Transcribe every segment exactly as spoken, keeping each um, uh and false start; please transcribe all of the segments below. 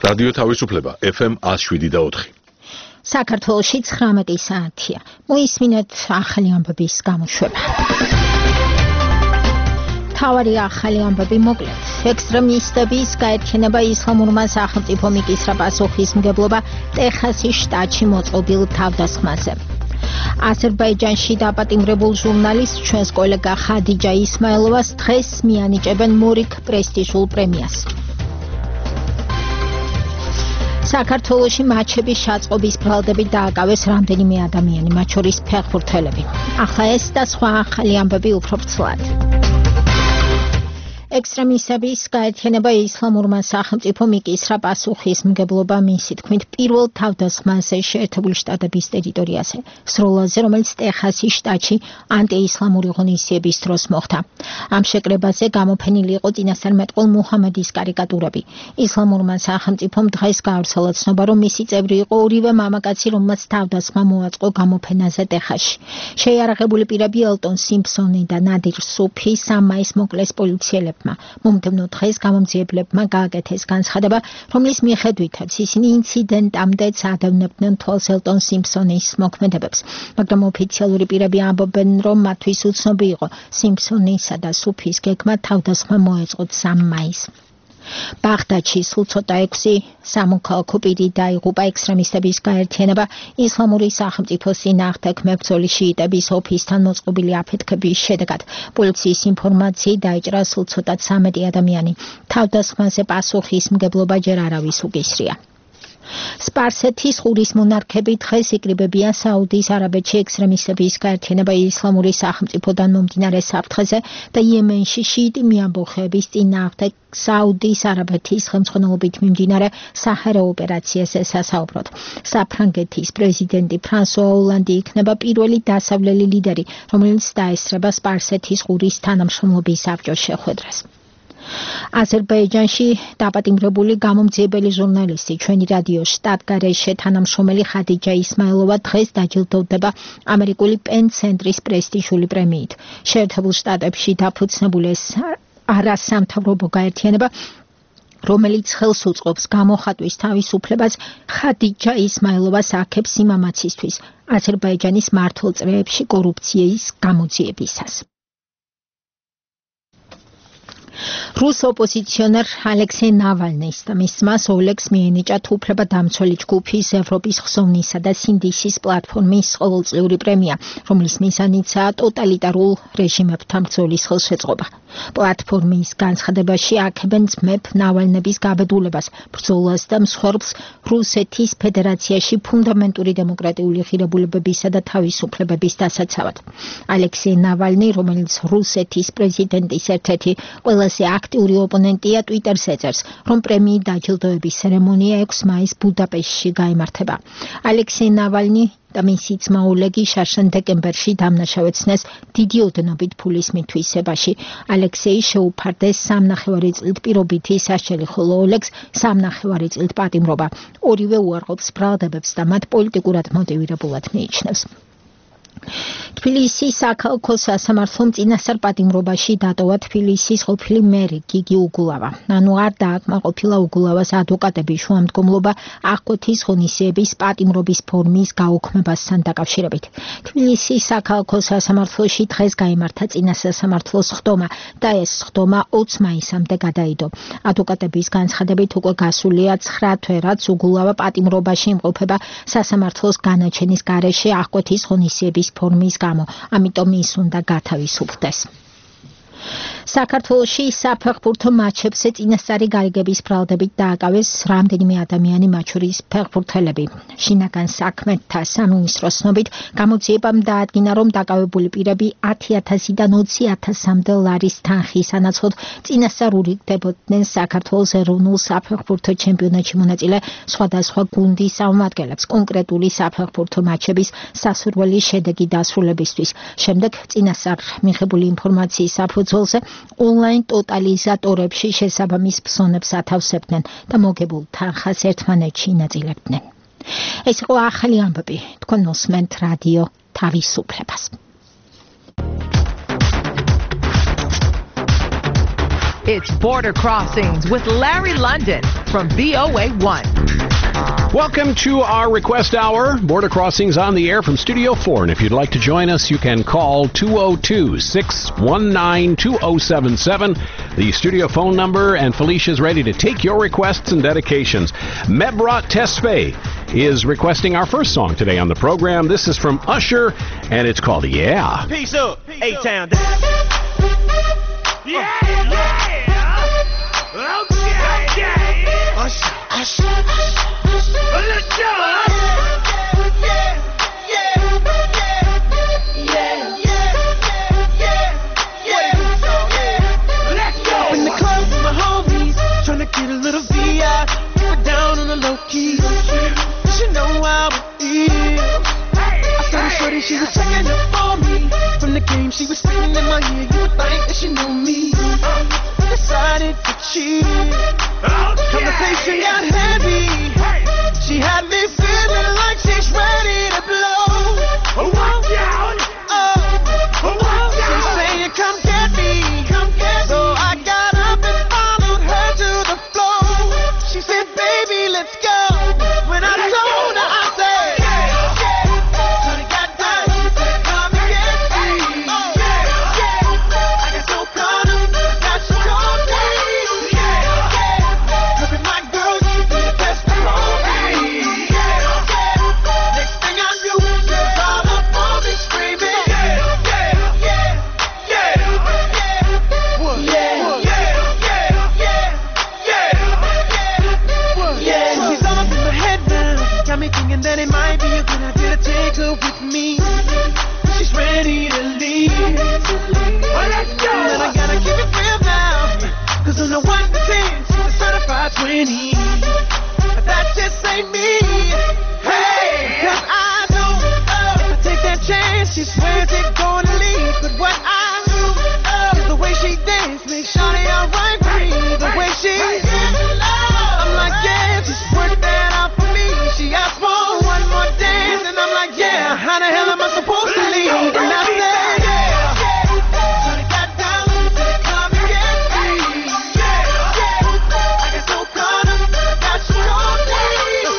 რადიო თავისუფლება ეფ ემ one oh seven და four. საქართველოში ცხრამეტი საათია. მოისმინეთ ახალი ამბების გამოშვება. თავარი ახალი ამბები მოკლედ. ექსტრემისტების გაერთიანება ისლამურმა სახელმწიფო მიკისრა პასუხისმგებლობა ტეხასის შტატში მოწყობილ თავდასხმაზე. აზერბაიჯანში დაპატიმრებულ ჟურნალისტ ჩვენს კოლეგა ხადიჯა ისმაილოვას დღეს მიანიჭებენ მორიგ პრესტიჟულ პრემიას. საქართველოში მაჩების შაწყობის ბრალდებით დააკავეს რამდენიმე ადამიანი, მათ შორის ფეხბურთელები. ახლა ეს და სხვა ახალი ამბები უფრო ვრცლად. ექსტრემისტების გაერთიანება ისლამურმა სახელმწიფო მიკისრა პასუხისმგებლობა მისი თქმით პირველ თავდასხმაზე შეერთებული შტატების ტერიტორიაზე, სროლაზე, რომელიც ტეხასის შტატში ანტიისლამური ღონისძიების დროს მოხდა. ამ შეკრებაზე გამოფენილი იყო წინასწარმეტყველ მუჰამედის კარიკატურები. ისლამურმა სახელმწიფომ დღეს გაავრცელა ცნობა, რომ მისი წევრი იყო ორივე მამაკაცი, რომელმაც თავდასხმა მოაწყო გამოფენაზე ტეხასში. შეიარაღებული პირები ელტონ სიმფსონი და ნადირ სუფი სამ მაისს მოკლეს პოლიციელებმა. მომდევნო დღეს გამომძიებლებმა გააკეთეს განცხადება, რომლის მიხედვითაც ისინი ინციდენტამდე წადევნებდნენ თვალს ელტონ სიმფსონის მოქმედებებს, მაგრამ ოფიციალური პირები ამბობენ, რომ მათთვის უცნობი იყო სიმფსონისა და სუფის გეგმა თავდასხმა მოეწყოთ სამ მაისს. ბაღდადში სულ ცოტა ექვსი სამოქალაქო პირი დაიღუპა ექსტრემისტების გაერთიანება ისლამური სახელმწიფოს წინააღმდეგ მებრძოლი შიიტების ოფისთან მოწყობილი აფეთქების შედეგად. პოლიციის ინფორმაციით დაიჭრა სულ ცოტა ცამეტი ადამიანი. თავდასხმაზე პასუხისმგებლობა ჯერ არავის უგისრია. სპარსეთის ყურის მონარქები დღეს იკრიბებიან საუდის არაბეთში ექსტრემისტების გაერთიანება ისლამური სახელმწიფოდან მომდინარე საფრთხეზე და იემენში შიიტი მიამბოხეების წინააღმდეგ საუდის არაბეთის ხელმძღვანელობით მიმდინარე საჰარა ოპერაციაზე სასაუბროდ. საფრანგეთის პრეზიდენტი ფრანსუა ოლანდი იქნება პირველი დასავლელი ლიდერი, რომელიც დაესწრება სპარსეთის ყურის თანამშრომლობის საბჭოს შეხვედრას. აზერბაიჯანში დაპატიმრებული გამომძიებელი ჟურნალისტი ჩვენი რადიო შტატგარეშე თანამშრომელი ხადიჯა ისმაილოვა დღეს დაჯილდოვდება ამერიკული პენ ცენტრის პრესტიჟული პრემიით. შეერთებულ შტატებში დაფუძნებული ეს არასამთავრობო გაერთიანება, რომელიც ხელს უწყობს გამოხატვის თავისუფლებას, ხადიჯა ისმაილოვას აქებს სიმამაცისთვის აზერბაიჯანის მმართველ წრეებში კორუფციის გამოძიებისას. რუს ოპოზიციონერ ალექსეი ნავალნის და მის ძმას ოლეგს მიენიჭა უფლებადამცველი ჯგუფის ევროპის ხსოვნისა და სინდისის პლატფორმის ყოველწლიური პრემია, რომლის მიზანიცაა ტოტალიტარულ რეჟიმებთან ბრძოლის ხელშეწყობა. პლატფორმის განცხადებაში აქებენ ძმებ ნავალნების გაბედულებას, ბრძოლას და მსხვერპლს რუსეთის ფედერაციაში ფუნდამენტური დემოკრატიული ღირებულებებისა და თავისუფლებების დასაცავად. ალექსეი ნავალნი, რომელიც რუსეთის პრეზიდენტის ერთ-ერთი ყველაზე აქტიური ოპონენტია, ტვიტერს ეწერს, რომ პრემიით დაჯილდოების ცერემონია ექვსი მაისს ბუდაპეშტში გაიმართება. ალექსეი ნავალნი და მისი ძმა ოლეგი შარშან დეკემბერში დამნაშავეცნეს დიდი ოდენობით ფულის მითვისებაში. ალექსეი შეუფარდეს სამნახევარი წლით პირობითი სასჯელი, ხოლო ოლეგს სამნახევარი წლით პატიმრობა. ორივე უარყოფს ბრალდებებს და მათ პოლიტიკურად მოტივირებულად მიიჩნევს. თბილისის საქალაქო სასამართლომ წინასწარ პატიმრობაში დატოვა თბილისის ყოფილი მერი გიგი უგულავა. ანუ არ დააკმაყოფილა უგულავას ადვოკატების შუამდგომლობა აღკვეთის ღონისძიების პატიმრობის ფორმის გაუქმებასთან დაკავშირებით. თბილისის საქალაქო სასამართლოში დღეს გაიმართა წინასასამართლოს ხდომა და ეს ხდომა ოცი მაისამდე გადაიდო. ადვოკატების განცხადებით უკვე გასულია ცხრა თვე, რაც უგულავა პატიმრობაში იმყოფება სასამართლოს განაჩენის გარეშე აღკვეთის ღონისძიების ფორმის გამო, ამიტომ ის უნდა გათავისუფლდეს. საქართველოში საფეხბურთო მატჩებზე წინასწარი გარიგების ბრალდებით დააკავეს რამდენიმე ადამიანი, მათ შორის ფეხბურთელები. შინაგან საქმეთა სამინისტროს ცნობით გამოძიებამ დაადგინა, რომ დაკავებული პირები ათი ათასიდან ოცი ათასამდე ლარის თანხის სანაცვლოდ წინასწარ ურიგდებოდნენ საქართველოს ეროვნულ საფეხბურთო ჩემპიონატში მონაწილე სხვადასხვა გუნდის წარმომადგენლებს კონკრეტული საფეხბურთო მატჩების სასურველი შედეგი დასრულებისთვის. შემდეგ წინასწარ მიღებული ინფორმაციის საფუძველზე ონლაინ ტოტალიზატორებში შესაბამის ფსონებს ათავსებდნენ და მოგებულ თანხას ერთმანეთში ინაწილებდნენ. ეს იყო ახალი ამბები. თქვენ მოსმენთ რადიო თავისუფლებას. It's Border Crossings with Larry London from V O A one. Welcome to our request hour. Border Crossings on the air from Studio four. And if you'd like to join us, you can call two oh two, six one nine, two oh seven seven, the studio phone number, and Felicia's ready to take your requests and dedications. Mebrat Tesfaye is requesting our first song today on the program. This is from Usher, and it's called Yeah. Peace up, A-Town. Yeah, yeah. Okay, yeah. Usher, Usher, Usher. Let's go. Yeah, yeah, yeah, yeah, yeah. Let's go. In the club with my homies, tryna get a little V I, keep it down on the low key. She know how it feel. I started shorty, she was checking up on me. From the game, she was spitting in my ear. You would think that she knew me. I decided to cheat. Conversation got heavy. She had me feeling like she's ready to blow. Walk down. Oh, walk down. She's saying, come get me. Come get me. So I got up and followed her to the floor. She said, baby, let's go. When I told her, I said, that it might be a good idea to take her with me. She's ready to leave. Well, let's go. And I gotta keep it real now, cause on the one to ten, she's a certified twenty. But that just ain't me. Hey, cause I know uh, if I take that chance, she swears it's gonna leave. But what I do uh, is the way she dance makes Shawty alright with me. The way she I'm like, yeah, just work that out for me. She asked for one more dance, and I'm like, yeah, how the hell am I supposed to leave? And I said, yeah, so they got down, so they come and get me. I got so caught up, got you all day.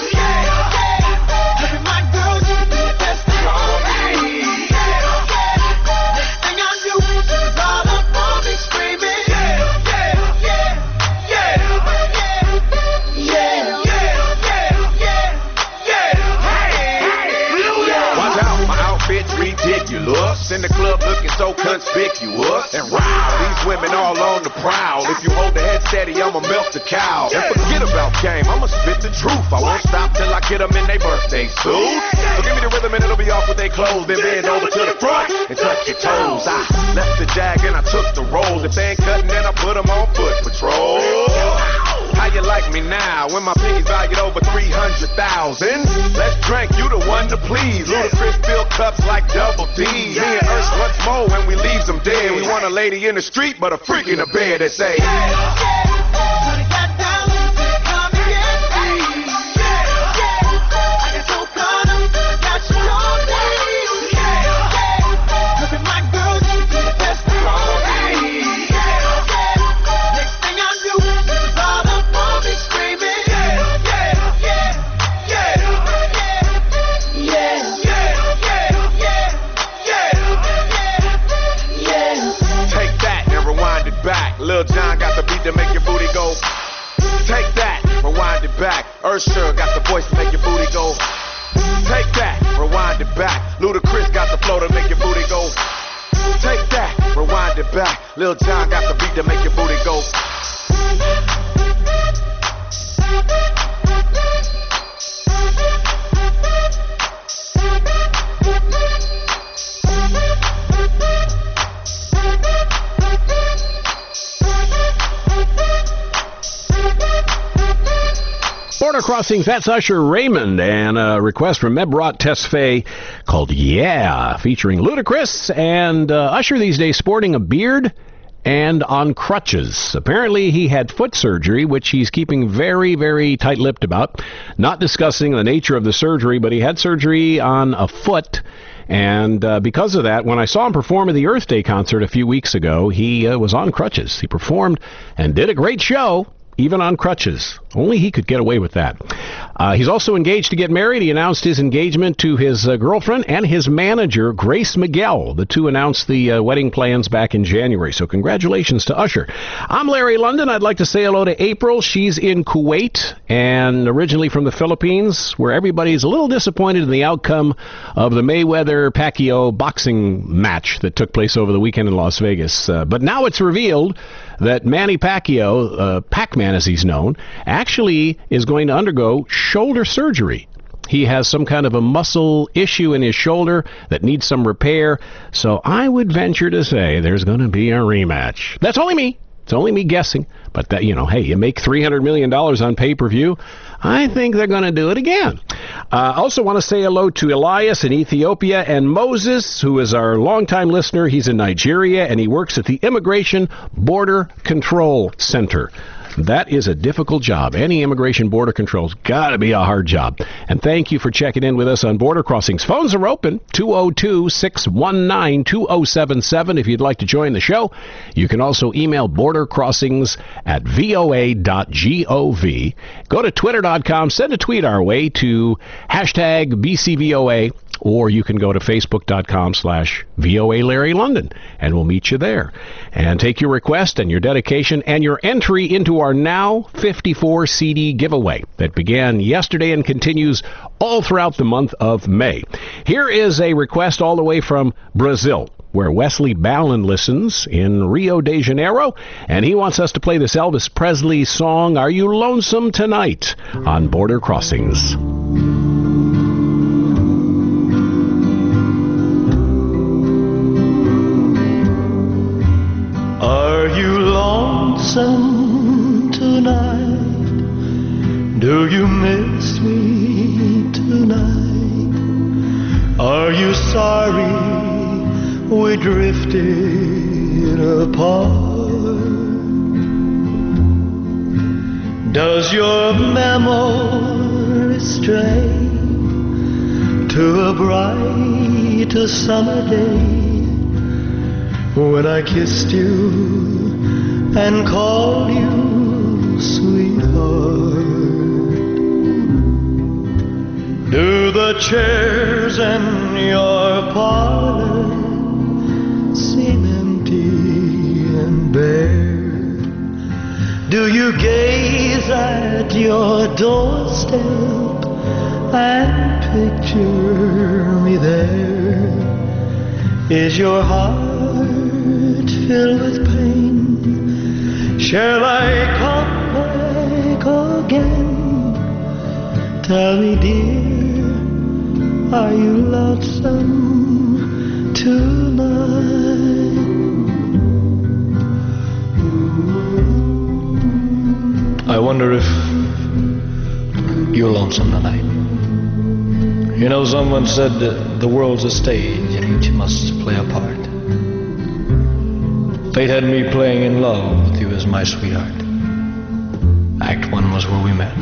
Look at my girl, she did the best on me. Next thing I knew, she was all up on me screaming. Yeah, yeah, yeah, yeah, yeah, yeah. Ridiculous, in the club looking so conspicuous. And wow, these women all on the prowl. If you hold the head steady, I'ma milk the cow. And forget about game, I'ma spit the truth. I won't stop till I get them in their birthday suit. So give me the rhythm and it'll be off with their clothes. Then bend over to the front and touch your toes. I left the jag and I took the rolls. If they ain't cutting, then I put them on foot patrol. How you like me now when my piggy's valued over three hundred thousand? Let's drink, you the one to please. Ludacris fill cups like double D. Me and Ursh once more when we leaves them dead. We want a lady in the street, but a freak in the bed that say, Lil Jon got the beat to make your booty go. Take that, rewind it back. Usher got the voice to make your booty go. Take that, rewind it back. Ludacris got the flow to make your booty go. Take that, rewind it back. Lil Jon got the beat to make your booty go. Border Crossings, that's Usher Raymond, and a request from Mebrat Tesfaye called Yeah, featuring Ludacris, and uh, Usher these days sporting a beard and on crutches. Apparently he had foot surgery, which he's keeping very, very tight-lipped about, not discussing the nature of the surgery, but he had surgery on a foot, And uh, because of that, when I saw him perform at the Earth Day concert a few weeks ago, he uh, was on crutches. He performed and did a great show, even on crutches. Only he could get away with that. Uh, he's also engaged to get married. He announced his engagement to his uh, girlfriend and his manager, Grace Miguel. The two announced the uh, wedding plans back in January. So congratulations to Usher. I'm Larry London. I'd like to say hello to April. She's in Kuwait and originally from the Philippines, where everybody's a little disappointed in the outcome of the Mayweather-Pacquiao boxing match that took place over the weekend in Las Vegas. Uh, but now it's revealed that Manny Pacquiao, uh, Pac-Man as he's known, actually is going to undergo shoulder surgery. He has some kind of a muscle issue in his shoulder that needs some repair. So I would venture to say there's going to be a rematch. That's only me. It's only me guessing. But, that, you know, hey, you make three hundred million dollars on pay-per-view. I think they're going to do it again. I uh, also want to say hello to Elias in Ethiopia and Moses, who is our longtime listener. He's in Nigeria, and he works at the Immigration Border Control Center. That is a difficult job. Any immigration border control's got to be a hard job. And thank you for checking in with us on Border Crossings. Phones are open, two oh two, six one nine, two oh seven seven if you'd like to join the show. You can also email bordercrossings at v o a dot gov. Go to twitter dot com, send a tweet our way to hashtag B C V O A. Or you can go to facebook.com slash VOA Larry London, and we'll meet you there. And take your request and your dedication and your entry into our Now fifty-four C D giveaway that began yesterday and continues all throughout the month of May. Here is a request all the way from Brazil, where Wesley Ballin listens in Rio de Janeiro, and he wants us to play this Elvis Presley song, Are You Lonesome Tonight, on Border Crossings. Are you lonesome tonight? Do you miss me tonight? Are you sorry we drifted apart? Does your memory stray to a bright summer day when I kissed you and called you sweetheart? Do the chairs in your parlor seem empty and bare? Do you gaze at your doorstep and picture me there? Is your heart filled with pain? Shall I come back again? Tell me, dear, are you lonesome tonight? I wonder if you're lonesome tonight. You know, someone said that the world's a stage and each must play a part. Fate had me playing in love with you as my sweetheart. Act one was where we met.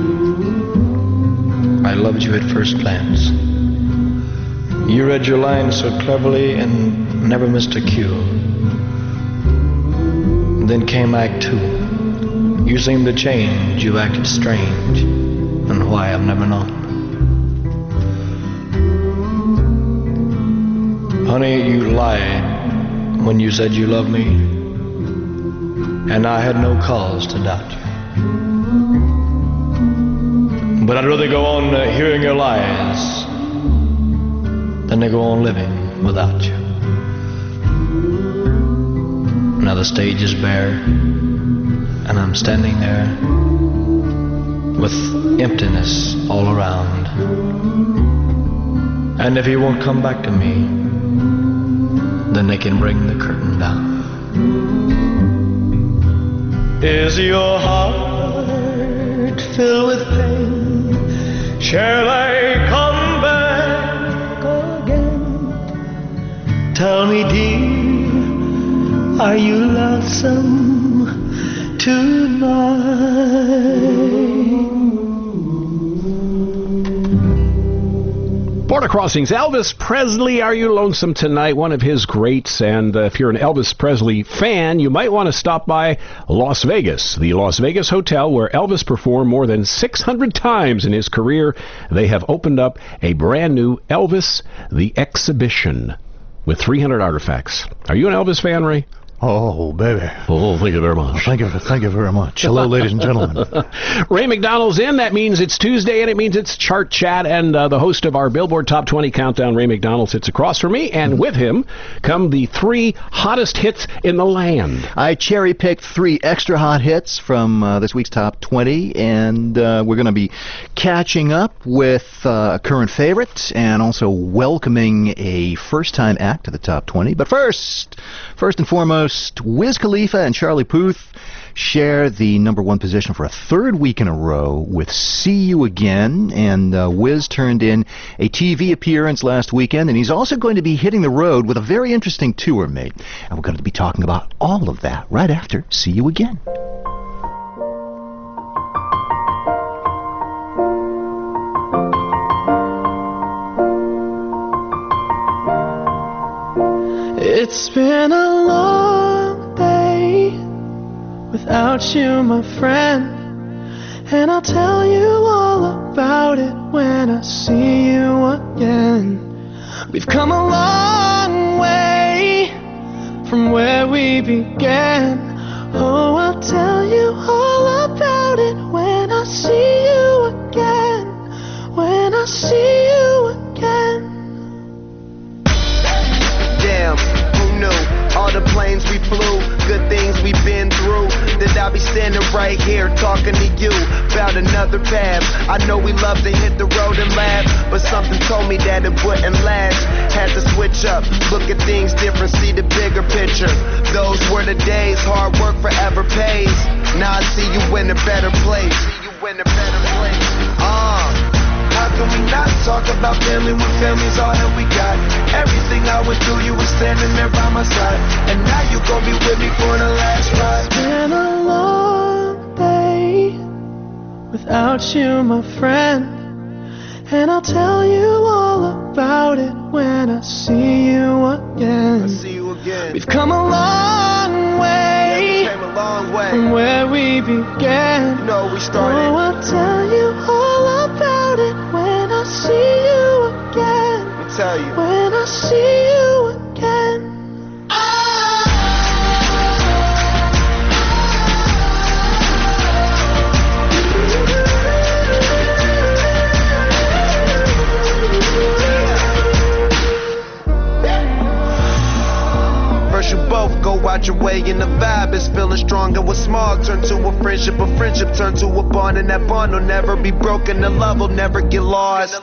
I loved you at first glance. You read your lines so cleverly and never missed a cue. Then came Act two. You seemed to change, you acted strange, and why I've never known. Honey, you lied when you said you loved me, and I had no cause to doubt you. But I'd rather go on uh, hearing your lies than to go on living without you. Now the stage is bare, and I'm standing there with emptiness all around. And if he won't come back to me, then they can bring the curtain down. Is your heart filled with pain? Shall I come back again? Tell me, dear, are you lonesome tonight? Border Crossings, Elvis Presley, Are You Lonesome Tonight? One of his greats. And uh, if you're an Elvis Presley fan, you might want to stop by Las Vegas, the Las Vegas hotel where Elvis performed more than six hundred times in his career. They have opened up a brand new Elvis the Exhibition with three hundred artifacts. Are you an Elvis fan, Ray? Oh, baby. Oh, thank you very much. Thank you, thank you very much. Hello, ladies and gentlemen. Ray McDonald's in. That means it's Tuesday, and it means it's Chart Chat. And uh, the host of our Billboard Top twenty Countdown, Ray McDonald, sits across from me. And with him come the three hottest hits in the land. I cherry-picked three extra hot hits from uh, this week's Top twenty, and uh, we're going to be catching up with uh, a current favorite and also welcoming a first-time act to the Top twenty. But first, first and foremost, Wiz Khalifa and Charlie Puth share the number one position for a third week in a row with See You Again. And uh, Wiz turned in a T V appearance last weekend, and he's also going to be hitting the road with a very interesting tour, mate. And we're going to be talking about all of that right after See You Again. It's been a long day without you, my friend, and I'll tell you all about it when I see you again. We've come a long way from where we began. Oh, I'll tell you all about it when I see you again. When I see you again. Damn, who knew? All the planes we flew, good things we've been through. That I'll be standing right here talking to you about another path. I know we love to hit the road and laugh, but something told me that it wouldn't last. Had to switch up, look at things different, see the bigger picture. Those were the days, hard work forever pays. Now I see you in a better place. See you in a better place. Uh. How can we not talk about family when family's all that we got? Everything I went through, you were standing there by my side, and now you gon' be with me for the last ride. It's been a long day without you, my friend, and I'll tell you all about it when I see you again. I see you again. We've come a long way, yeah, we came a long way from where we began. You know we started. Oh, I'll tell you all about it when I see you again. Let me tell you. When I see you again. First you both go out your way and the vibe is feeling strong, and what's small turn to a friendship, a friendship turn to a bond, and that bond will never be broken, the love will never get lost.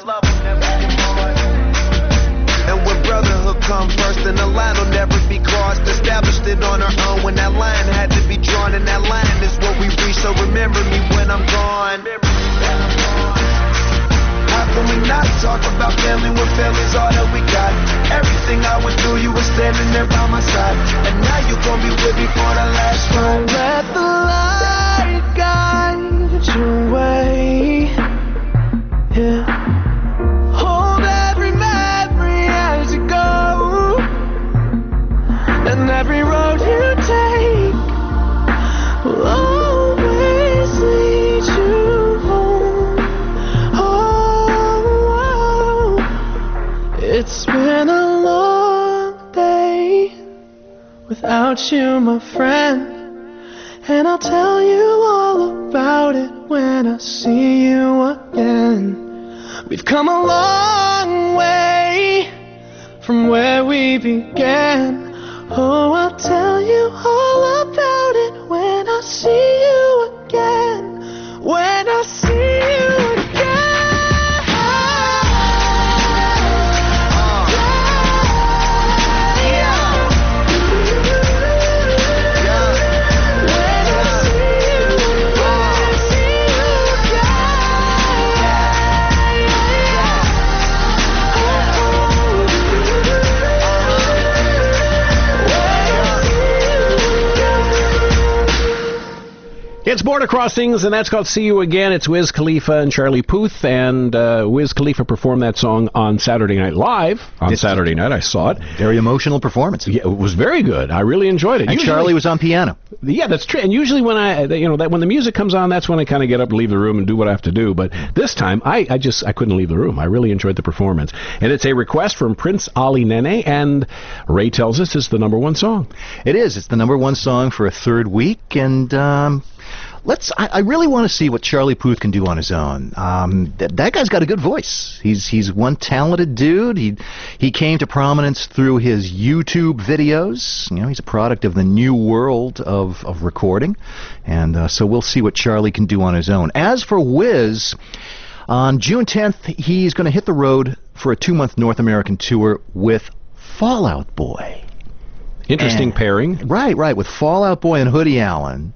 And when brotherhood comes first, then the line will never be crossed. Established it on our own when that line had to be drawn, and that line is what we reach, so remember me when I'm gone. How can we not talk about family when family's all that we got? Everything I went through, you were standing there by my side, and now you gon' be with me for the last ride. Let the light guide your way. Yeah. Hold every memory as you go, and every road you take will always lead you home. Oh, it's been a long day without you, my friend, and I'll tell you all about it when I see you again. We've come a long way from where we began. Oh, I'll tell you all about it when I see you again. When I see you again. It's Border Crossings, and that's called See You Again. It's Wiz Khalifa and Charlie Puth, and uh, Wiz Khalifa performed that song on Saturday Night Live. On It's Saturday night, I saw it. Very emotional performance. Yeah, it was very good. I really enjoyed it. And Usually- Charlie was on piano. Yeah, that's true. And usually when I, you know, that when the music comes on, that's when I kind of get up and leave the room and do what I have to do. But this time, I, I just, I couldn't leave the room. I really enjoyed the performance. And it's a request from Prince Ali Nene, and Ray tells us it's the number one song. It is. It's the number one song for a third week, and um, let's. I, I really want to see what Charlie Puth can do on his own. Um, th- that guy's got a good voice. He's he's one talented dude. He he came to prominence through his YouTube videos. You know, he's a product of the new world of of recording, and uh, so we'll see what Charlie can do on his own. As for Wiz, on June tenth, he's going to hit the road for a two-month North American tour with Fall Out Boy. Interesting And- pairing. Right, right, with Fall Out Boy and Hoodie Allen.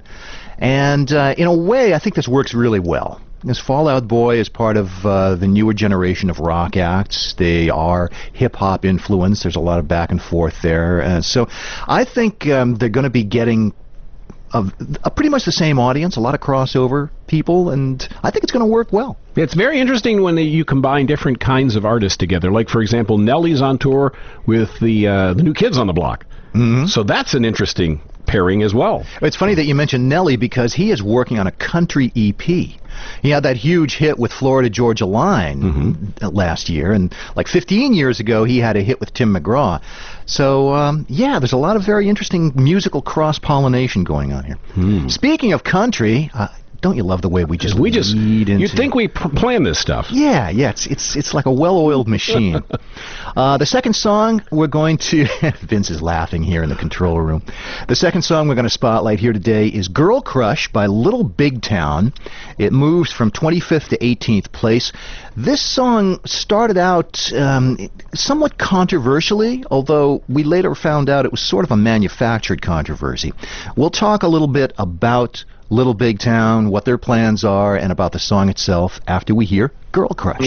And uh, in a way, I think this works really well. This Fall Out Boy is part of uh, the newer generation of rock acts. They are hip-hop influenced. There's a lot of back and forth there. Uh, so I think um, they're going to be getting a, a pretty much the same audience, a lot of crossover people, and I think it's going to work well. It's very interesting when they, you combine different kinds of artists together. Like, for example, Nelly's on tour with the uh, the New Kids on the Block. Mm-hmm. So that's an interesting pairing as well. It's funny that you mentioned Nelly because he is working on a country E P. He had that huge hit with Florida Georgia Line Mm-hmm. last year, and like fifteen years ago, he had a hit with Tim McGraw. So, um, yeah, there's a lot of very interesting musical cross-pollination going on here. Hmm. Speaking of country, uh, don't you love the way we just We just, lead into... you'd think we p- plan this stuff. Yeah, yeah, it's it's it's like a well-oiled machine. uh, the second song we're going to Vince is laughing here in the control room. The second song we're going to spotlight here today is "Girl Crush" by Little Big Town. It moves from twenty-fifth to eighteenth place. This song started out um, somewhat controversially, although we later found out it was sort of a manufactured controversy. We'll talk a little bit about Little Big Town, what their plans are, and about the song itself after we hear Girl Crush.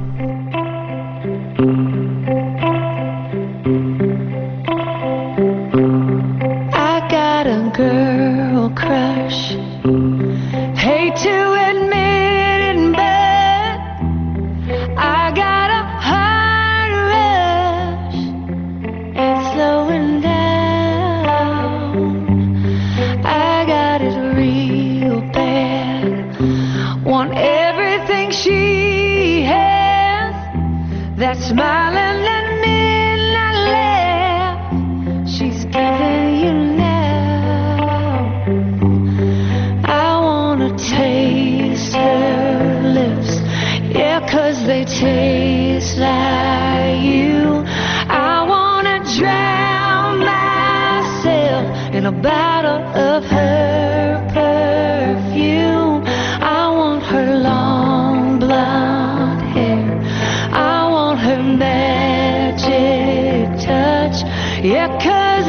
I got a girl crush. Hate to admit it, but I got a heart rush. It's slowing down. I got it real bad. Want everything she has. That smiling and midnight laugh she's giving you now. I wanna taste her lips, yeah, 'cause they taste like you. I wanna drown myself in a bottle of her perfume. I want her long blonde hair. I want her magic touch. Yeah, 'cause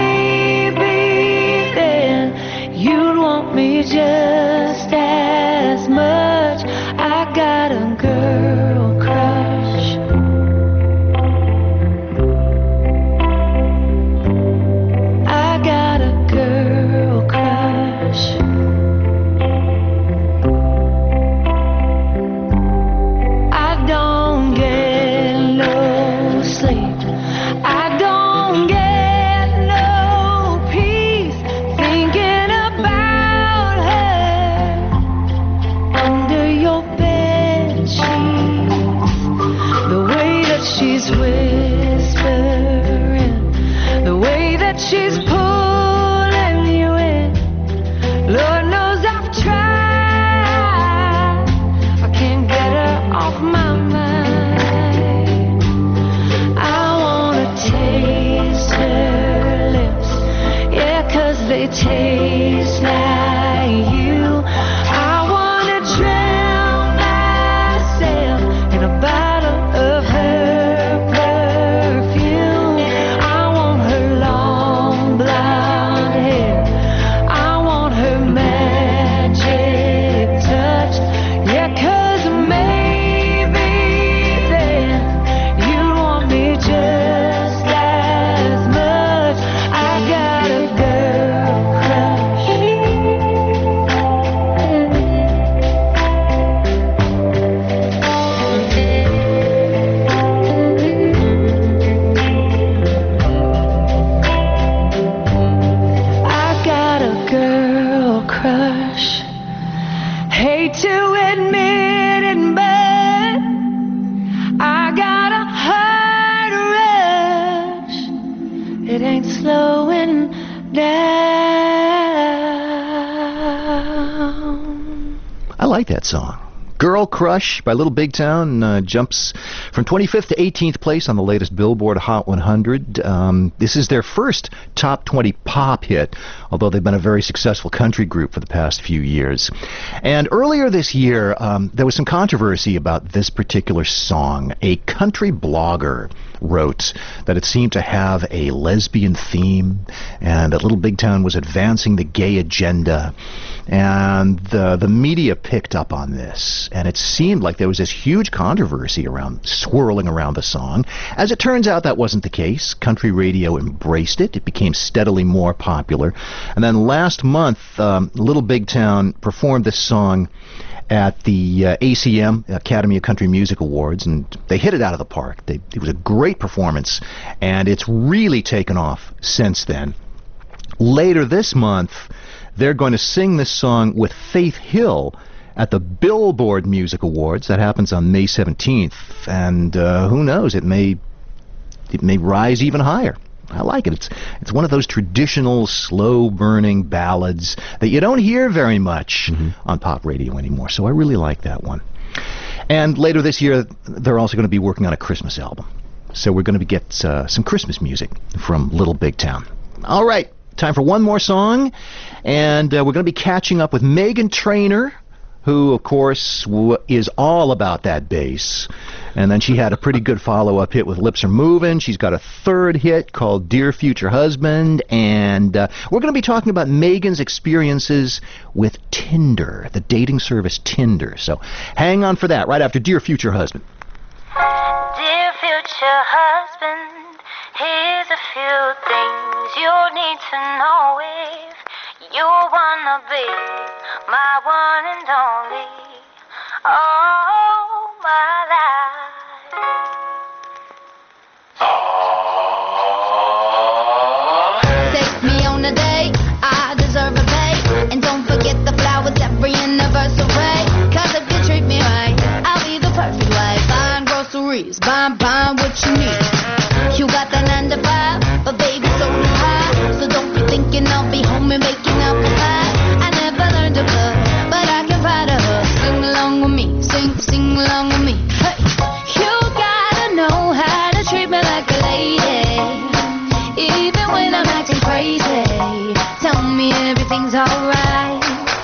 maybe then you'd want me just as much. I got a girl crush. I got a girl crush. I don't get no sleep. I don't get no peace thinking about her under your bed sheets. The way that she's whispering, the way that she's pulling you in. Lord knows I've tried. I can't get her off my mind. I wanna taste her lips, yeah, 'cause they taste like you. I wanna drown myself in a bottle of her perfume. I want her long blonde hair. I want her magic touch. Yeah, 'cause maybe then you'd want me just as much. I got a girl crush. going down. I like that song. Girl Crush by Little Big Town uh, jumps from twenty-fifth to eighteenth place on the latest Billboard Hot one hundred. Um, this is their first top twenty pop hit, although they've been a very successful country group for the past few years. And earlier this year, um, there was some controversy about this particular song. A country blogger wrote that it seemed to have a lesbian theme and that Little Big Town was advancing the gay agenda. And the, the media picked up on this, and it seemed like there was this huge controversy around swirling around the song. As it turns out, that wasn't the case. Country radio embraced it. It became steadily more popular. And then last month, um, Little Big Town performed this song at the uh, A C M, Academy of Country Music Awards, and they hit it out of the park. They, it was a great performance, and it's really taken off since then. Later this month, they're going to sing this song with Faith Hill at the Billboard Music Awards. That happens on May seventeenth, and uh, who knows, it may it may rise even higher. I like it. It's it's one of those traditional, slow-burning ballads that you don't hear very much mm-hmm. on pop radio anymore, so I really like that one. And later this year, they're also going to be working on a Christmas album, so we're going to get uh, some Christmas music from Little Big Town. All right. Time for one more song, and uh, we're going to be catching up with Meghan Trainor, who, of course, w- is all about that bass. And then she had a pretty good follow-up hit with Lips Are Movin'. She's got a third hit called Dear Future Husband, and uh, we're going to be talking about Meghan's experiences with Tinder, the dating service Tinder. So hang on for that right after Dear Future Husband. Dear future husband, here's a few things you need to know if you wanna be my one and only, all my life. Take me on a date, I deserve a pay, and don't forget the flowers every anniversary, cause if you treat me right, I'll be the perfect wife. Buying groceries, buying, buying what you need. You got that nine to five, but baby, so do I. So don't be thinking I'll be home and making apple pie. I never learned to cook, but I can find a hook. Sing along with me, sing, sing along with me. Hey, you gotta know how to treat me like a lady, even when I'm acting crazy. Tell me everything's alright.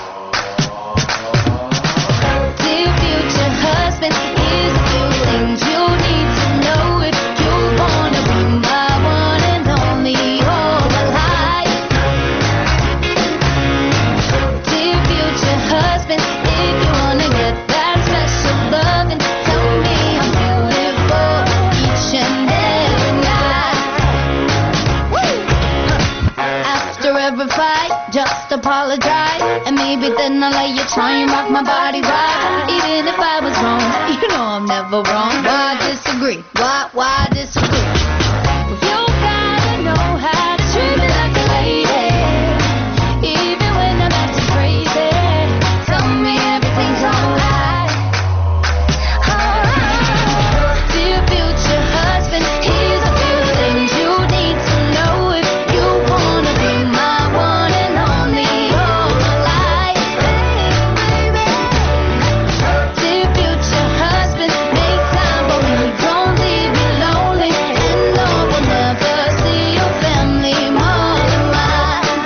Dear future husband, here's a few things you need to know if you wanna be my one and only, all my life. Dear future husband, if you wanna get that special loving, tell me I'm beautiful each and every night. Woo! After every fight, just apologize, and maybe then I'll let you try and rock my body right. Even if I was wrong, you know I'm never wrong. Why disagree? Why, why disagree? You gotta know how to treat me like a lady, even when I'm acting crazy. Tell me everything's alright. Alright. Dear future husband, here's a few things you need to know if you wanna be my one and only, all my life. Dear future husband, make time for me, don't leave me lonely, and no one ever see your family more than mine.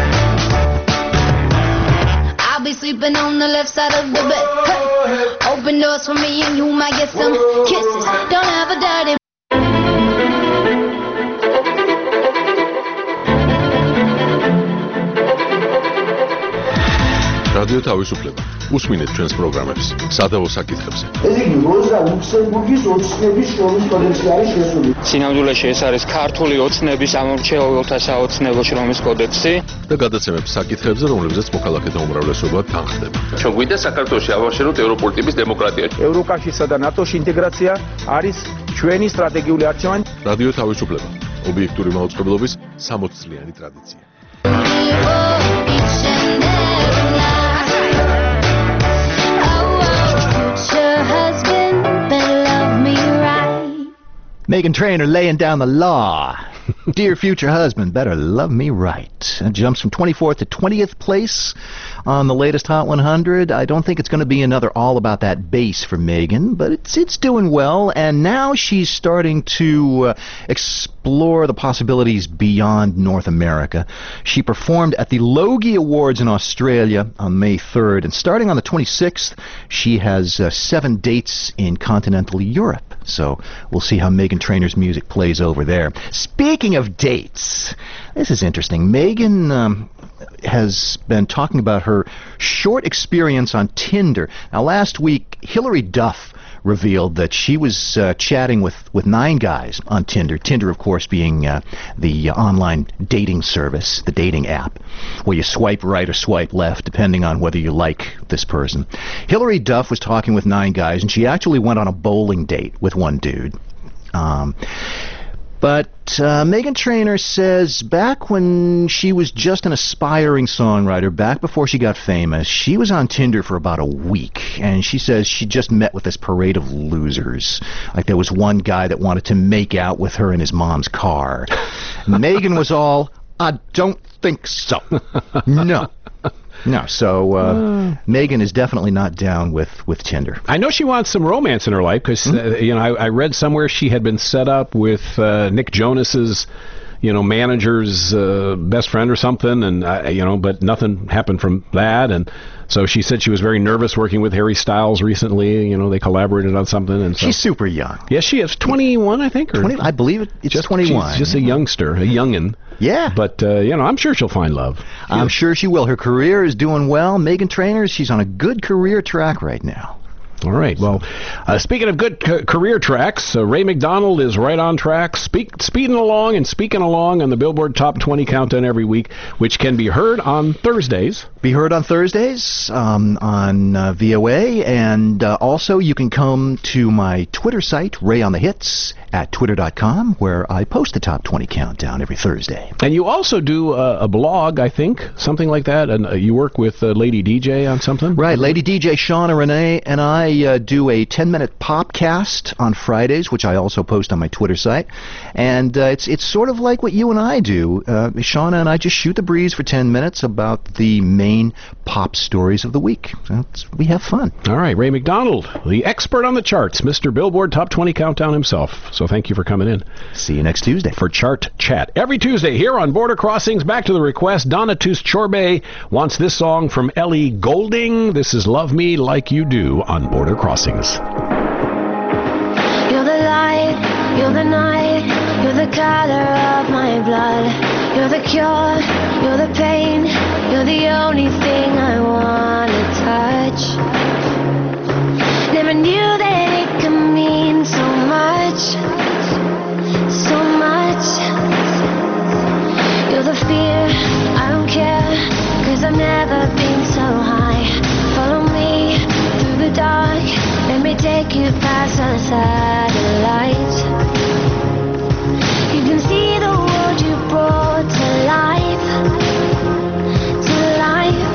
I'll be sleeping on the left side of the bed. Hey, open doors for me and you might get some kisses. Don't have a dirty. რადიო თავისუფლება. უსმინეთ ჩვენს პროგრამებს სადავო საკითხებზე. ეს იგი როზა ლუქსემბურგის ოცნების შრომის კოდექსი არის შესული. სინამდვილეში ეს არის ქართული ოცნების ამომრჩეველთა საოცნებო შრომის კოდექსი და გადაცემებს საკითხებზე, რომლებზეც მოქალაქეთა უმრავლესობა თანხდება. ჩვენ გვინდა საქართველოში ავარშეროთ ევროპული ტიპის დემოკრატია. ევროკავშირსა და ნატოს ინტეგრაცია არის ჩვენი სტრატეგიული არჩევანი. რადიო თავისუფლება. ობიექტური მაუწყებლობის სამოც წლიანი ტრადიცია. Meghan Trainor laying down the law. Dear future husband, better love me right. It jumps from twenty-fourth to twentieth place on the latest Hot one hundred. I don't think it's going to be another all about that bass for Megan, but it's it's doing well, and now she's starting to uh, explore the possibilities beyond North America. She performed at the Logie Awards in Australia on May third, and starting on the twenty-sixth, she has uh, seven dates in continental Europe. So we'll see how Meghan Trainor's music plays over there. Speaking of dates, this is interesting. Meghan um, has been talking about her short experience on Tinder. Now, last week, Hillary Duff revealed that she was uh, chatting with, with nine guys on Tinder. Tinder, of course, being uh, the uh, online dating service, the dating app, where you swipe right or swipe left, depending on whether you like this person. Hillary Duff was talking with nine guys, and she actually went on a bowling date with one dude. Um, but uh, Meghan Trainor says back when she was just an aspiring songwriter, back before she got famous, she was on Tinder for about a week, and she says she just met with this parade of losers. Like there was one guy that wanted to make out with her in his mom's car. Meghan was all, I don't think so. No. No, so uh, uh, Meghan is definitely not down with, with Tinder. I know she wants some romance in her life because, mm-hmm. uh, you know, I, I read somewhere she had been set up with uh, Nick Jonas's, you know, manager's uh, best friend or something, and uh, you know, but nothing happened from that. And so she said she was very nervous working with Harry Styles recently. You know, they collaborated on something. And so, she's super young. Yes, she is twenty-one, I think, or twenty. I believe it, it's just, twenty-one. She's just a youngster, a youngin. Yeah. But, uh, you know, I'm sure she'll find love. I'm yeah. sure she will. Her career is doing well. Meghan Trainor, she's on a good career track right now. All right. Well, uh, speaking of good c- career tracks, uh, Ray McDonald is right on track, speak, speeding along and speaking along on the Billboard Top twenty Countdown every week, which can be heard on Thursdays. Be heard on Thursdays um, on uh, V O A, and uh, also you can come to my Twitter site, Ray on the Hits, at twitter dot com, where I post the Top twenty Countdown every Thursday. And you also do uh, a blog, I think, something like that, and uh, you work with uh, Lady D J on something? Right. Lady D J Shauna Renee and I uh, do a ten-minute popcast on Fridays, which I also post on my Twitter site. And uh, it's it's sort of like what you and I do. Uh, Shauna and I just shoot the breeze for ten minutes about the main pop stories of the week. So we have fun. All right. Ray McDonald, the expert on the charts, Mister Billboard Top twenty Countdown himself. So thank you for coming in. See you next Tuesday for Chart Chat. Every Tuesday here on Border Crossings. Back to the request. Donna Tus Chorbe wants this song from Ellie Goulding. This is Love Me Like You Do on Border Crossings. You're the light, you're the night, you're the color of my blood. You're the cure, you're the pain, you're the only thing I want to touch. Never knew that it could mean so much, so much. You're the fear, I don't care, cause I've never been so high. Follow me through the dark, let me take you past the satellites. You can see the world you brought to life, to life.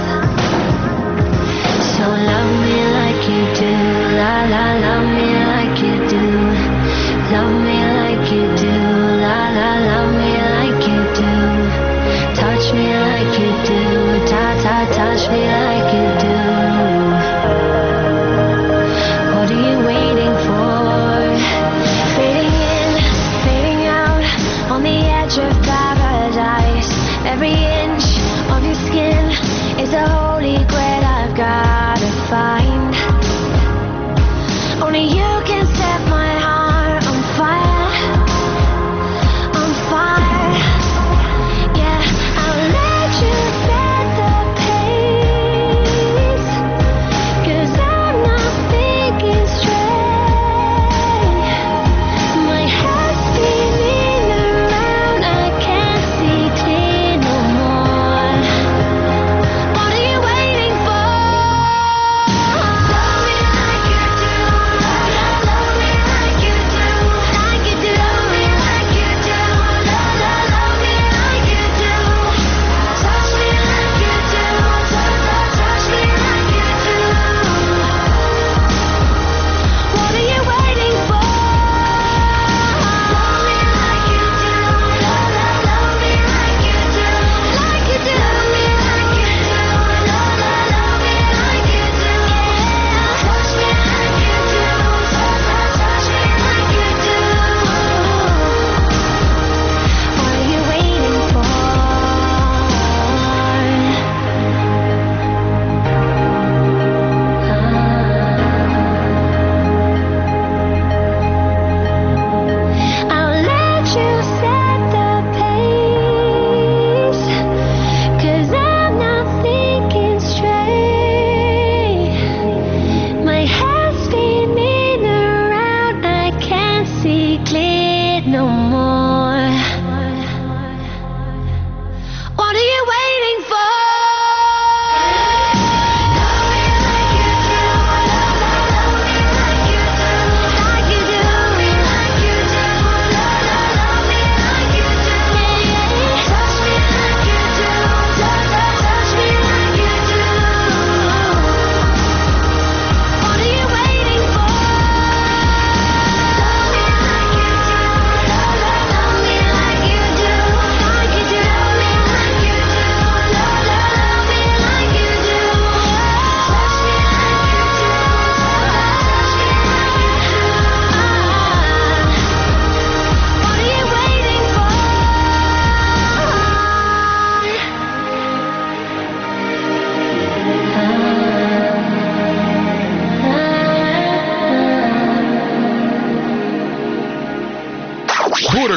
So love me like you do, la la, love me like you do. Love me like you do, la la, love me like you do. Touch me like you do, ta ta, touch me like you do. What are you waiting for? Fading in, fading out, on the edge of paradise. Every inch of your skin is a holy grail I've gotta find. Only you can set my heart on fire, on fire. Yeah, I'll let you set the pace, cause I'm not thinking straight. My head's spinning around, I can't see clear no more. What are you waiting for?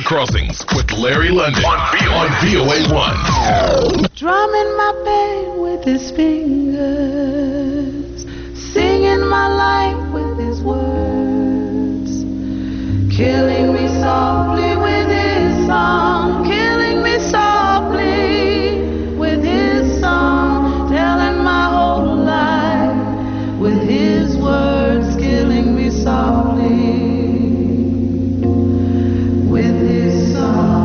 Crossings with Larry London on V O A one. Drumming my pain with his fingers, singing my life with his words, killing me softly with his song, killing me softly with his song, telling my whole life with his words, killing me softly with his song.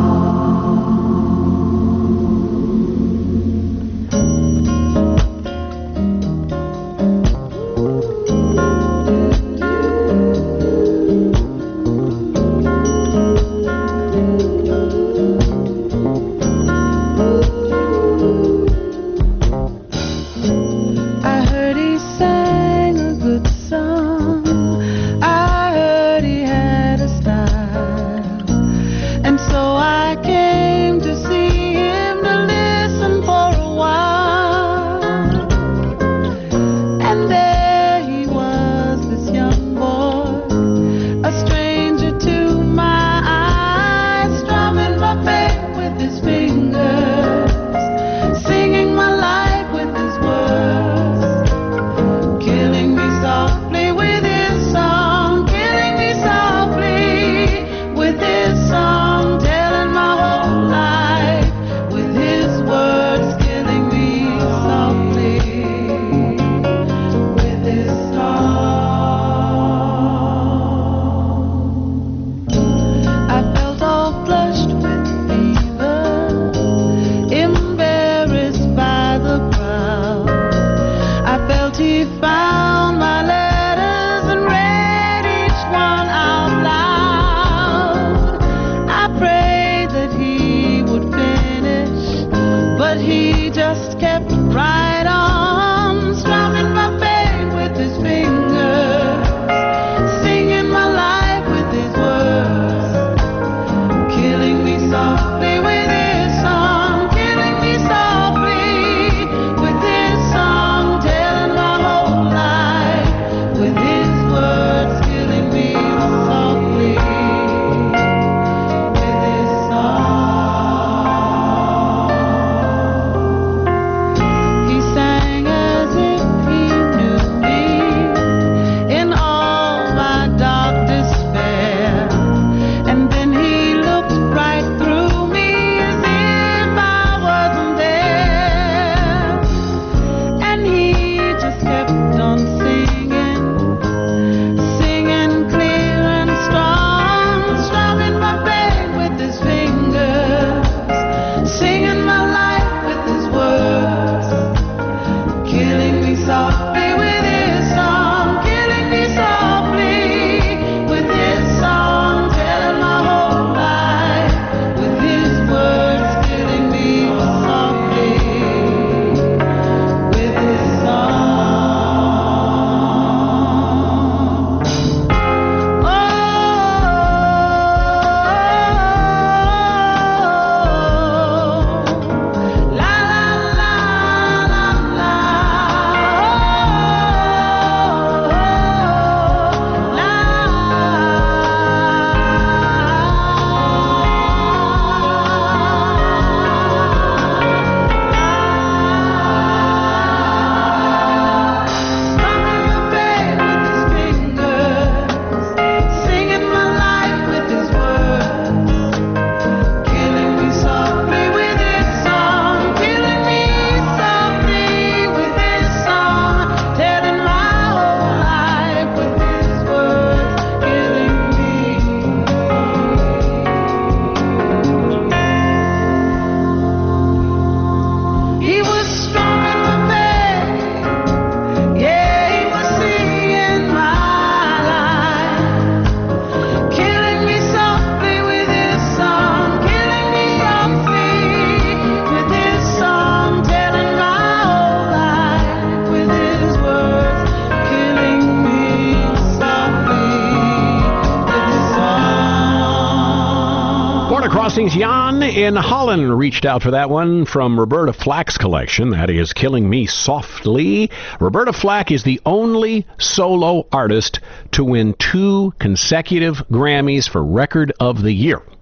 Crossings. Jan in Holland reached out for that one from Roberta Flack's collection. That is Killing Me Softly. Roberta Flack is the only solo artist to win two consecutive Grammys for Record of the Year.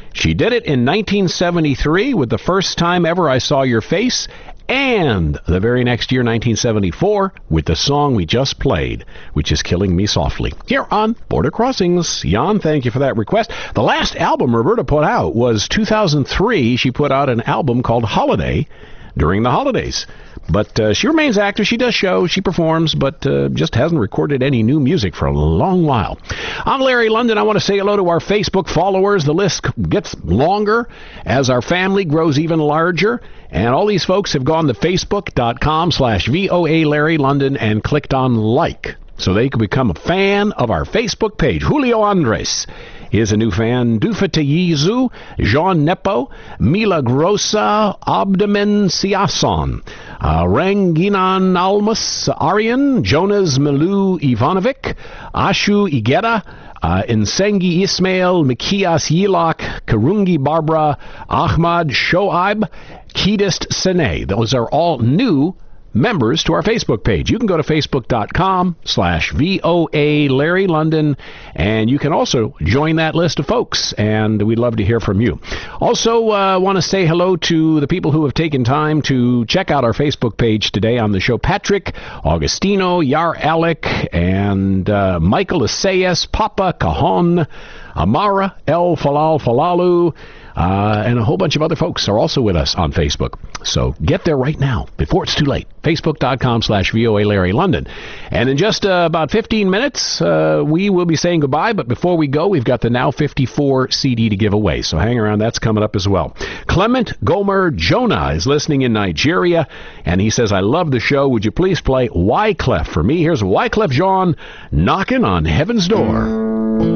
She did it in nineteen seventy-three with The First Time Ever I Saw Your Face, and the very next year, nineteen seventy-four, with the song we just played, which is Killing Me Softly, here on Border Crossings. Jan, thank you for that request. The last album Roberta put out was two thousand three. She put out an album called Holiday during the holidays. But uh, she remains active. She does shows, she performs, but uh, just hasn't recorded any new music for a long while. I'm Larry London. I want to say hello to our Facebook followers. The list gets longer as our family grows even larger. And all these folks have gone to facebook.com slash VOA Larry London and clicked on like, so they can become a fan of our Facebook page. Julio Andres is a new fan. Dufa Teyizu, Jean Nepo, Mila Grossa, Abdamen Siason, uh, Ranginan Almas, Aryan, Jonas Milu Ivanovic, Ashu Igeta, uh, Nsengi Ismail, Mikias Yilak, Karungi Barbara, Ahmad Shoaib, Kedist Sene. Those are all new members to our Facebook page. You can go to facebook.com slash VOA Larry London, and you can also join that list of folks, and we'd love to hear from you. Also, uh, want to say hello to the people who have taken time to check out our Facebook page today on the show. Patrick, Augustino, Yar Alec, and uh, Michael Asayas, Papa Cajon, Amara, El Falal Falalu, Uh, and a whole bunch of other folks are also with us on Facebook. So get there right now before it's too late. Facebook.com slash VOA Larry London. And in just uh, about fifteen minutes, uh, we will be saying goodbye. But before we go, we've got the Now fifty-four C D to give away. So hang around. That's coming up as well. Clement Gomer Jonah is listening in Nigeria. And he says, I love the show. Would you please play Wyclef for me? Here's Wyclef Jean knocking on heaven's door.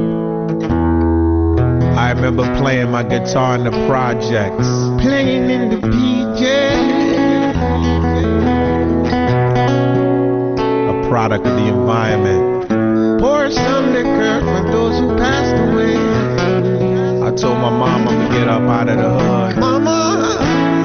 I remember playing my guitar in the projects, playing in the P J, a product of the environment. Pour some liquor for those who passed away. I told my mom I'm gonna get up out of the hood. Mama,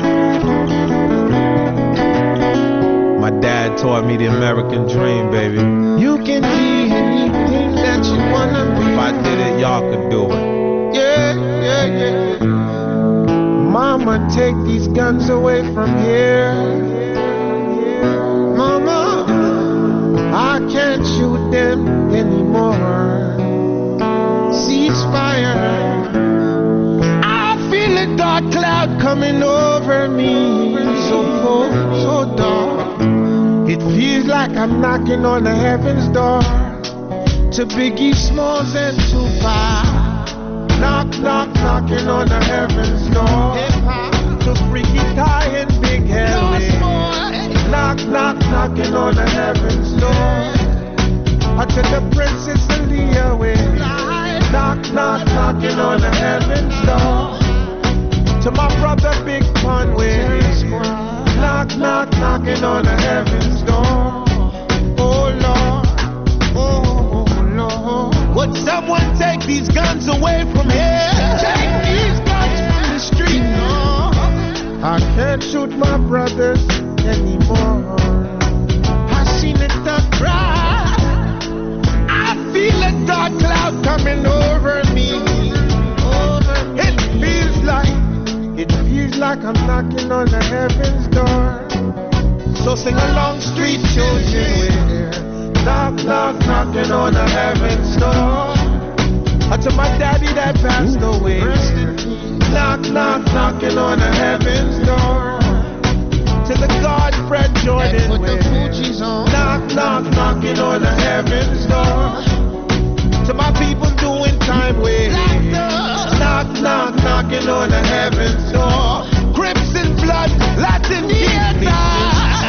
my dad taught me the American dream, baby. You can be anything that you wanna be. If I did it, y'all could do it. Yeah, yeah, yeah. Mama, take these guns away from here. Mama, I can't shoot them anymore. Ceasefire. I feel a dark cloud coming over me. So cold, so dark. It feels like I'm knocking on the heaven's door. To Biggie Smalls and Tupac. Knock, knock, knocking on the heaven's door. To Freaky Ty and Big Harry. Knock, knock, knocking on the heaven's door. To the Princess Aaliyah way. Knock, knock, knocking on the heaven's door. To my brother Big Pun way. Knock, knock, knocking on the heaven's door. Oh Lord, oh Lord. Would someone take these guns away from here? Take these guns from the street. No, I can't shoot my brothers anymore. I seen it the cry. I feel a dark cloud coming over me. Over me. It feels like, it feels like I'm knocking on the heaven's door. So sing along, street children. Knock, knock, knocking on the heaven's door. To my daddy that passed away. Knock, knock, knocking on the heaven's door. To the God Fred Jordan way. Knock, knock, knocking on the heaven's door. To my people doing time way. Knock, knock, knocking on the heaven's door. Crips and blood, Latin theater.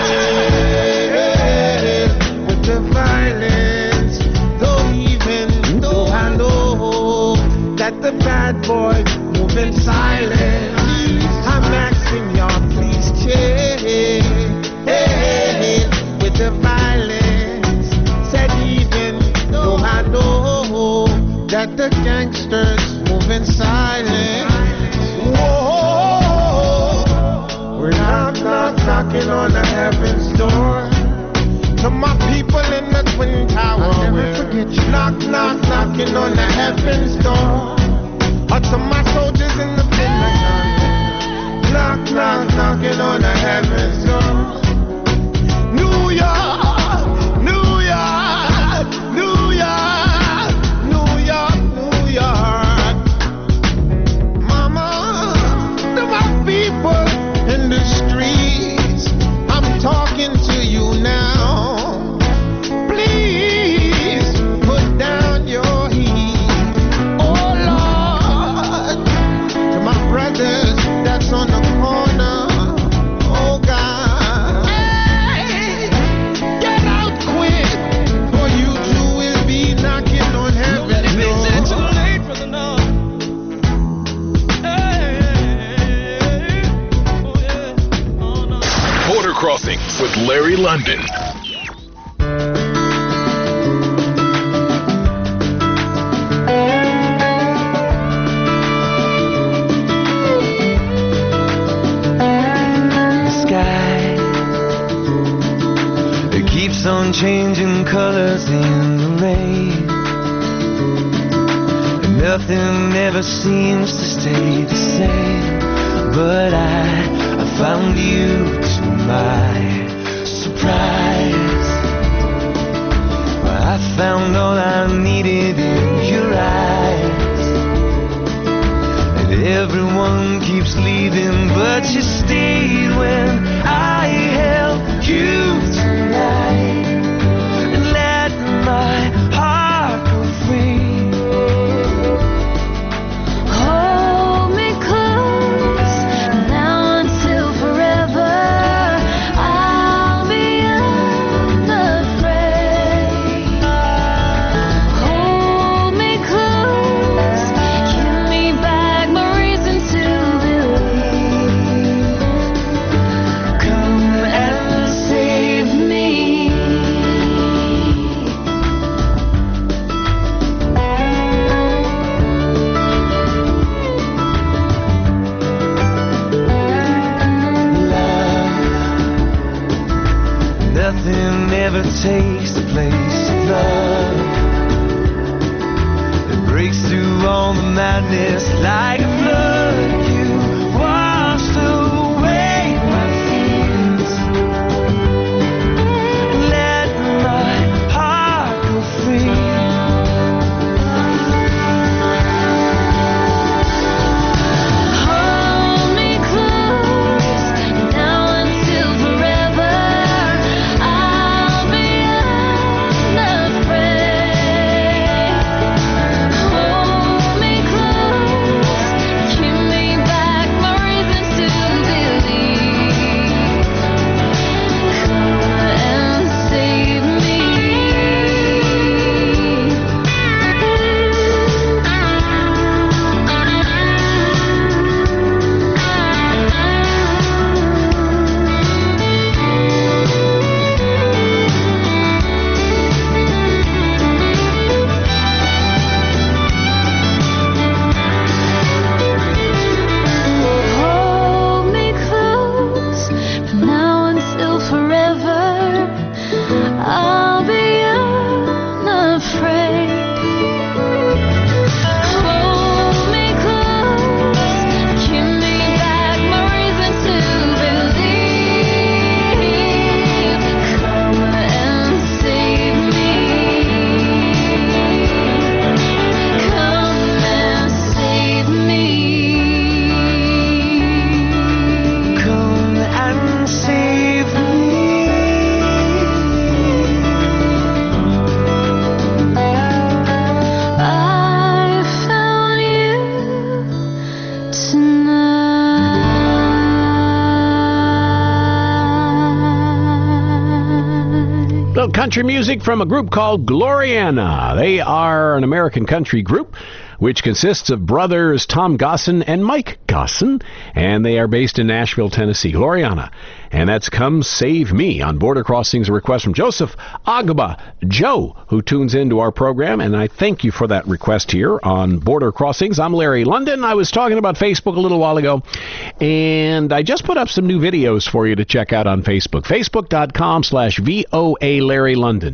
The violence, though even though I know that the bad boy move in silence, I'm asking y'all please change with the violence. Said even though I know that the gangsters move in silence. Whoa, we're knock knock knocking on the heaven's door. To my people in the Twin Tower, never forget you. Knock, knock, knocking on the heaven's door. Or to my soldiers in the midnight sun. Knock, knock, knocking on the heaven's door. New York, New York, New York, New York, New York. Mama, to my people in the streets, I'm talking to you now. Please put down your heat. Oh Lord, to my brothers that's on the corner. Oh God, hey, get out quick, or you too will be knocking on heaven's door. It's too late for the no. Hey, oh yeah, oh no. Border Crossings with Larry London. Sky, it keeps on changing colors in the rain, and nothing ever seems to stay the same. But I, I found you to my surprise. I found all I needed in your eyes. And everyone keeps leaving, but you stayed when I held you tonight and let my heart go free. Hold me close now until forever. I'll be unafraid. Hold me close, give me back my reason to believe. Come and save me. Nothing ever takes the place of love. It breaks through all the madness like a flood. You washed away my fears and let my heart go free. Hold me close now until forever. I'll be unafraid. Hold me close, give me back my reason to believe. Come and save me. Hold me close from now until forever. I'll be unafraid. Hold me close, give me back my reason to believe. Come and save me. Come and save me. Come and save me. I found you tonight. Little country music from a group called Gloriana. They are an American country group which consists of brothers Tom Gosson and Mike Gosson, and they are based in Nashville, Tennessee. Gloriana. And that's Come Save Me on Border Crossings, a request from Joseph Agaba Joe, who tunes into our program, and I thank you for that request here on Border Crossings. I'm Larry London. I was talking about Facebook a little while ago, and I just put up some new videos for you to check out on Facebook. Facebook.com slash VOA Larry London.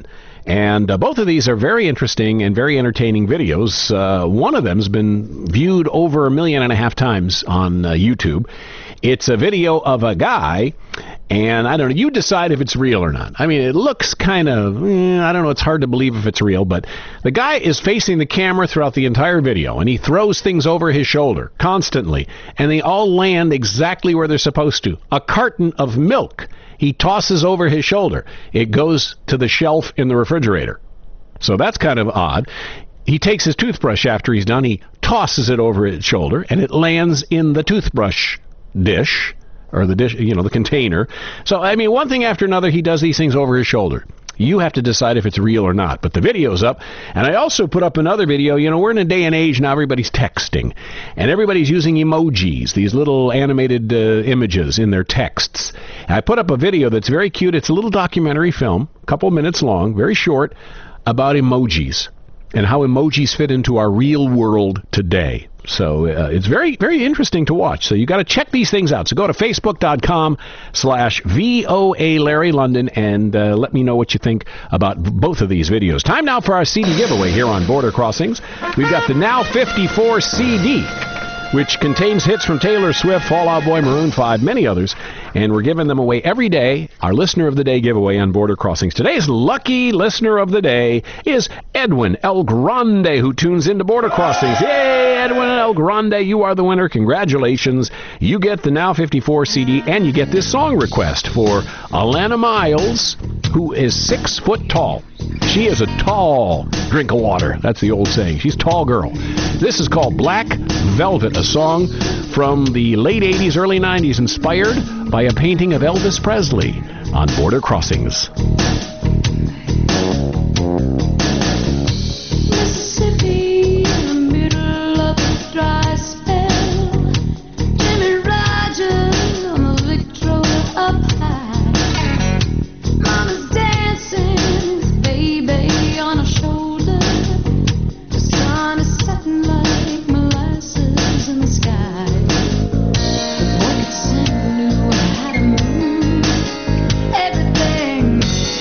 And uh, both of these are very interesting and very entertaining videos. Uh, one of them's been viewed over a million and a half times on uh, YouTube. It's a video of a guy, and I don't know, you decide if it's real or not. I mean, it looks kind of, eh, I don't know, it's hard to believe if it's real, but the guy is facing the camera throughout the entire video, and he throws things over his shoulder constantly, and they all land exactly where they're supposed to. A carton of milk he tosses over his shoulder. It goes to the shelf in the refrigerator. So that's kind of odd. He takes his toothbrush after he's done, he tosses it over his shoulder, and it lands in the toothbrush dish, or the dish, you know, the container. So, I mean, one thing after another, he does these things over his shoulder. You have to decide if it's real or not. But the video's up. And I also put up another video. You know, we're in a day and age now everybody's texting. And everybody's using emojis, these little animated uh, images in their texts. And I put up a video that's very cute. It's a little documentary film, a couple minutes long, very short, about emojis and how emojis fit into our real world today. So uh, it's very, very interesting to watch. So you got to check these things out. So go to facebook.com slash VOA Larry London and uh, let me know what you think about both of these videos. Time now for our C D giveaway here on Border Crossings. We've got the Now fifty-four C D, which contains hits from Taylor Swift, Fall Out Boy, Maroon five, many others. And we're giving them away every day. Our Listener of the Day giveaway on Border Crossings. Today's lucky Listener of the Day is Edwin El Grande, who tunes into Border Crossings. Yay, Edwin El Grande, you are the winner. Congratulations. You get the Now fifty-four C D, and you get this song request for Alana Miles, who is six foot tall. She is a tall drink of water. That's the old saying. She's a tall girl. This is called Black Velvet, a song from the late eighties, early nineties, inspired by a painting of Elvis Presley on Border Crossings. Mississippi, in the middle of a dry spell. Jimmy Rogers on the Victrola up high. Mama's dancing, his baby on her shoulder. The sun is setting like molasses in the sky. Before it sank, knew how to move. Everything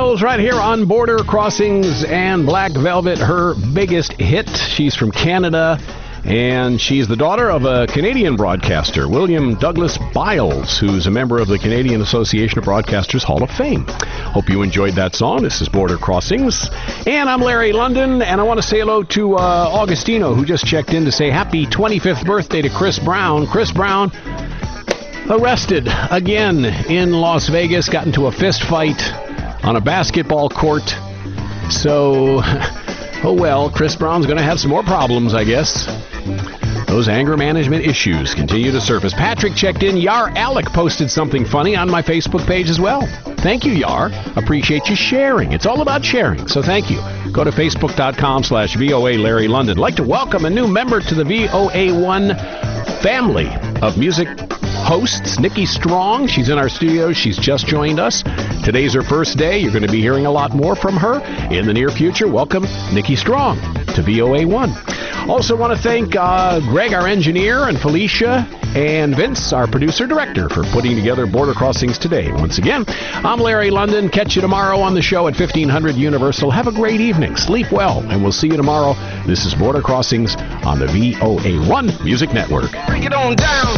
Rose right here on Border Crossings and Black Velvet, her biggest hit. She's from Canada, and she's the daughter of a Canadian broadcaster, William Douglas Biles, who's a member of the Canadian Association of Broadcasters Hall of Fame. Hope you enjoyed that song. This is Border Crossings. And I'm Larry London, and I want to say hello to uh, Augustino, who just checked in to say happy twenty-fifth birthday to Chris Brown. Chris Brown arrested again in Las Vegas, got into a fist fight on a basketball court. So, oh well, Chris Brown's going to have some more problems, I guess. Those anger management issues continue to surface. Patrick checked in. Yar Alec posted something funny on my Facebook page as well. Thank you, Yar. Appreciate you sharing. It's all about sharing, so thank you. Go to facebook.com slash VOA Larry London. I'd like to welcome a new member to the V O A one family of music hosts, Nikki Strong. She's in our studio. She's just joined us. Today's her first day. You're going to be hearing a lot more from her in the near future. Welcome, Nikki Strong, to V O A one. Also want to thank uh, Greg, our engineer, and Felicia, and Vince, our producer-director, for putting together Border Crossings today. Once again, I'm Larry London. Catch you tomorrow on the show at fifteen hundred Universal. Have a great evening. Sleep well, and we'll see you tomorrow. This is Border Crossings on the V O A one Music Network. Bring it on down.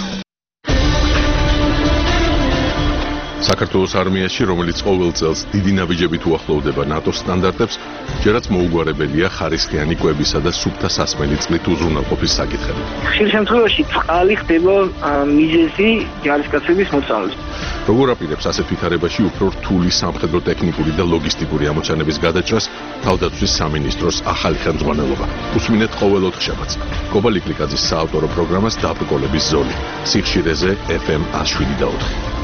საქართველოს არმიაში, რომელიც ყოველ წელს დიდი ნაბიჯებით უახლოვდება ნატოს სტანდარტებს, ჯერაც მოუგვარებელია ხარისხიანი კვებისა და სუფთა სასმელი წყლით უზრუნველყოფის საკითხები. ხშირ შემთხვევაში წყალი ხდება მიზეზი ჯარისკაცების მოწამვლის. როგორ აპირებს ასეთ ვითარებაში უფრო რთული სამხედრო ტექნიკური და ლოგისტიკური ამოჩანების გადაჭრას თავდაცვის სამინისტროს ახალი ხელმძღვანელობა? უსმინეთ ყოველ ოთხშაბათს კობა ლიკლიკაძის საავტორო პროგრამას დაბრკოლების ზოლი სიხშირეზე ეფ ემ one oh seven point four.